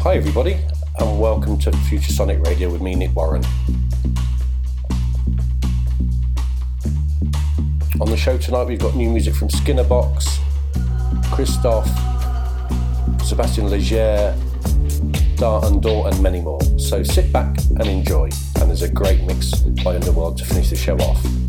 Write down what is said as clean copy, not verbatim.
Hi everybody, and welcome to Future Sonic Radio with me, Nick Warren. On the show tonight we've got new music from Skinnerbox, Christoph, Sébastien Léger, Dar and Door and many more. So sit back and enjoy, and there's a great mix by Underworld to finish the show off.